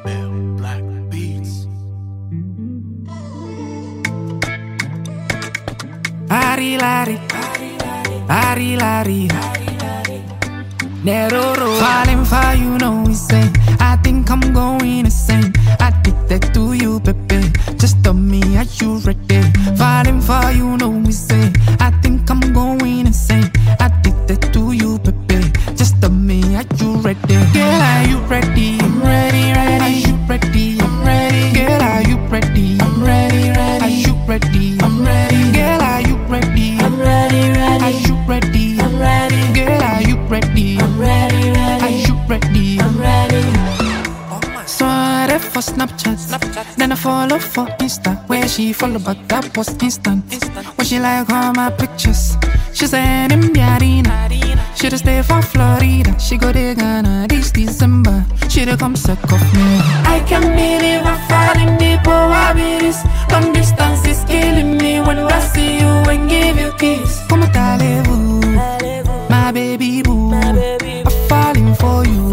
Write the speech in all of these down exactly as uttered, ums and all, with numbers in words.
Mel Black Beats. Ari lari, Ari lari, Neroro. Falling for you, know we say. I think I'm going insane. Addicted to you, baby. Just tell me, are you ready? Falling for you, know we say. I think I'm going insane. Addicted to you, baby. Just tell me, are you ready? Girl, are you ready? I'm ready, ready. Are you ready? I'm ready. Girl, are you ready? I'm ready, ready. Are you ready? I'm ready. Girl, are you ready? I'm ready, ready. Are you ready? I'm ready. Girl, are you ready? I'm ready, ready. Are you ready? I'm ready. So I read for Snapchat, Snapchat. Then I follow for Insta. Where she follow, but that was instant. instant. When she like all my pictures, she said in Yarina. Shoulda stay for Florida. She go to Ghana this December. Shoulda come suck off me. I can't believe I'm falling deep. Oh, I be this. Long distance is killing me. When I see you and give you kiss. Como t'allez-vous, my baby boo? I'm falling for you.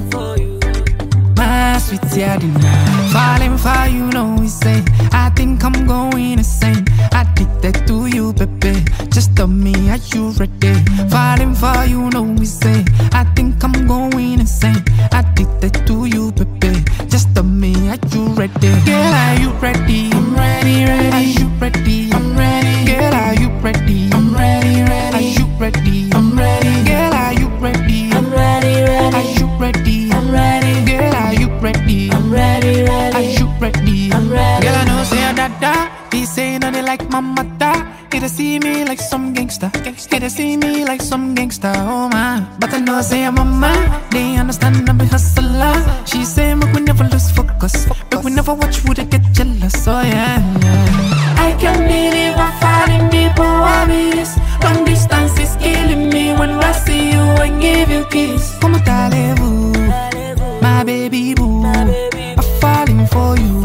My sweet Yadina. Falling for you, know we say. I think I'm going insane. Addicted to you, baby. Just tell me, are you ready? Falling for you, know we say. I think I'm going insane. Addicted to you, baby. Just tell me, are you ready? Girl, are you ready? I'm ready, ready. Are you ready? I'm ready. Girl, are you ready? I'm ready, ready. Are you ready? I'm ready. Girl, are you ready? I'm ready, ready. Are you ready? I'm ready. Girl, are you ready? I'm ready, ready. Are you ready? I'm ready. Girl, I know say that that. They say no, they like my mother. Get to see me like some gangster. Get to see me like some gangster, oh my. But I know say I'm a man. They understand I'm a hustler. She say make we never lose focus. But we never watch would I get jealous, oh yeah, yeah. I can't believe I'm falling deep, oh I be this. Long distance is killing me. When I see you and give you kiss. Como t'allez-vous, my baby boo? I'm falling for you.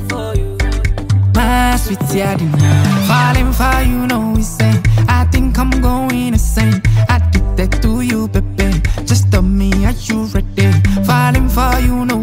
My sweet Yadina. Falling for you, know we say. I think I'm going insane. Addicted to you, baby. Just tell me, are you ready? Falling for you, know